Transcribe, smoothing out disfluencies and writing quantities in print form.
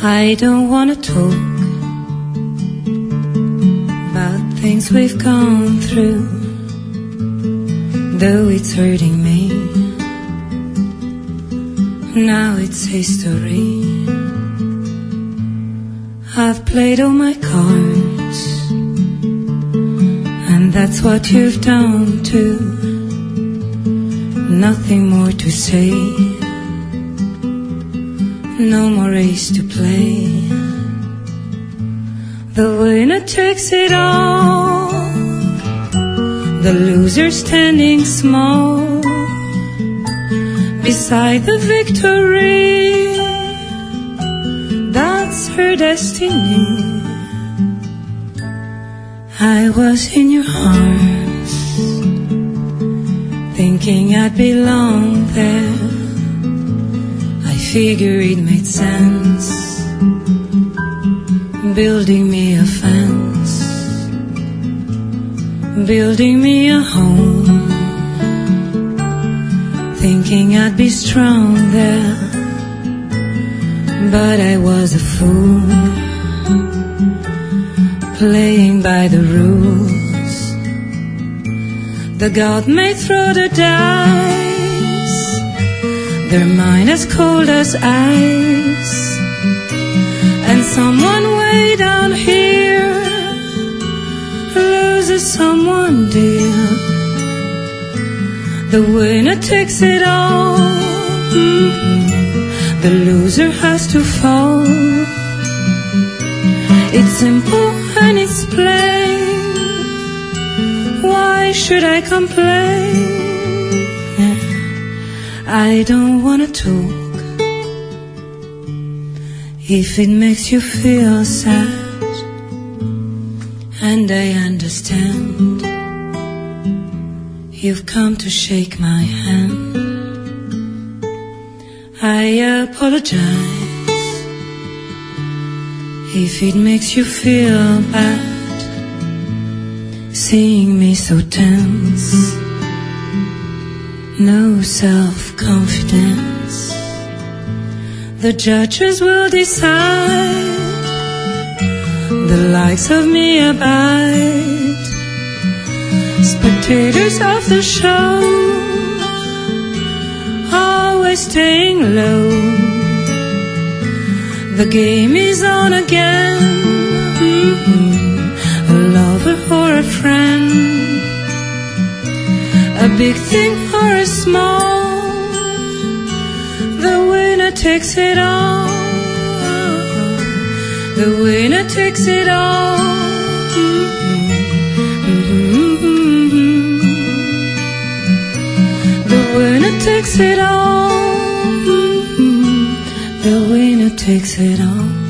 I don't wanna talk about things we've gone through, though it's hurting me. Now it's history. I've played all my cards, and that's what you've done too. Nothing more to say, no more race to play. The winner takes it all, the loser standing small beside the victory. That's her destiny. I was in your arms, thinking I'd belong there. I figured it made sense, building me a fence, building me a home, thinking I'd be strong there. But I was a fool, playing by the rules. The God may throw the dice, their mind as cold as ice, and someone way down here loses someone dear. The winner takes it all, the loser has to fall. It's simple and it's plain, why should I complain? I don't wanna talk if it makes you feel sad, and I understand. You've come to shake my hand. I apologize if it makes you feel bad, seeing me so tense, no self-confidence. The judges will decide, the likes of me abide, spectators of the show, always staying low. The game is on again, a lover or a friend, a big thing or a small, the winner takes it all, the winner takes it all. The winner takes it all, the winner takes it all.